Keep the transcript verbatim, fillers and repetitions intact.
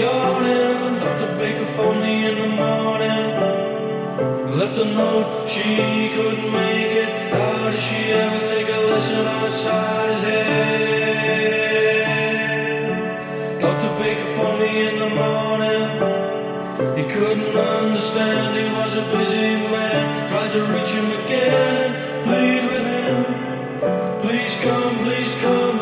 yawning. Doctor Baker phoned me in the morning. Left a note, she couldn't make it. How did she ever take a lesson outside his head? Doctor Baker phoned me in the morning. He couldn't understand, he was a busy man. Tried to reach him again, plead with him. Please come, please come.